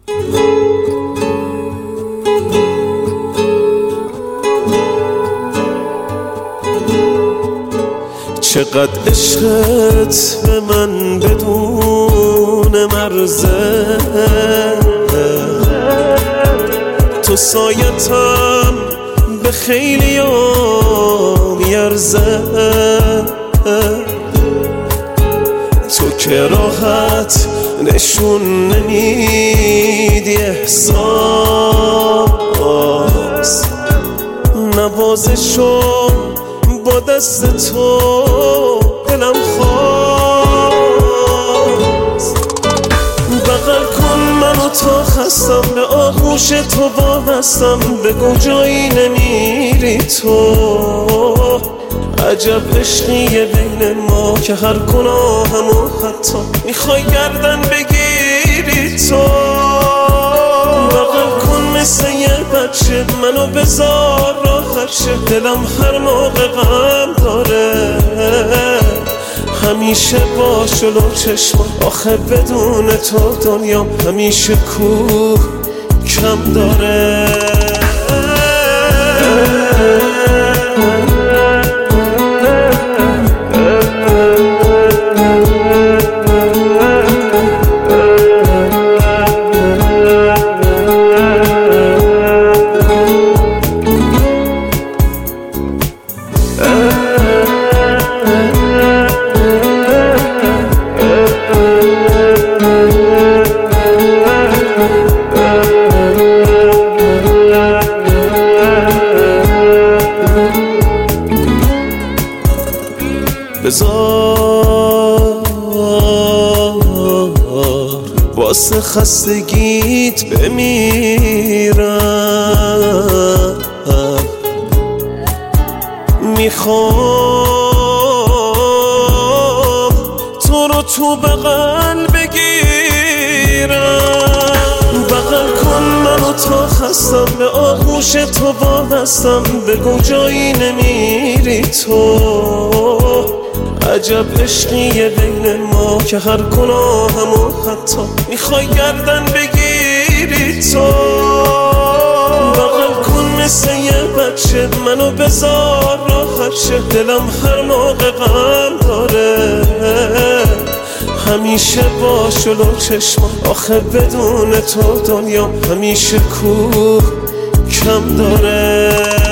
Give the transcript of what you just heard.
چقدر عشقت به من بدون مرزه، تو سایتم به خیلی میارزه، تو که راحت نشون نمیدی احساس، نوازشم با دست تو دلم خواست. بغل کن منو تا خستم، به آغوش تو وابستم، بگو جایی نمیری تو. عجب عشقیه بین ما که هر گناهمو حتی میخوای گردن بگیری تو. بغل کن مثل یه بچه منو بذار راحت شه، دلم هر موقع غم داره همیشه با جلو چشمم، آخه بدون تو دنیام همیشه کوه کم داره. بذار واسه خستگیت بمیرم، میخوام تو رو تو بغل بگیرم. بغل کن منو تا خستم، به آغوش تو وابستم، بگو جایی نمیری تو. عجب عشقیه بین ما که هر گناهمو حتی میخوای گردن بگیری تو. بغل کن مثل یه بچه منو بذار راحت شه، دلم هر موقع غم داره همیشه با جلو چشمم، آخه بدون تو دنیام همیشه کوه کم داره.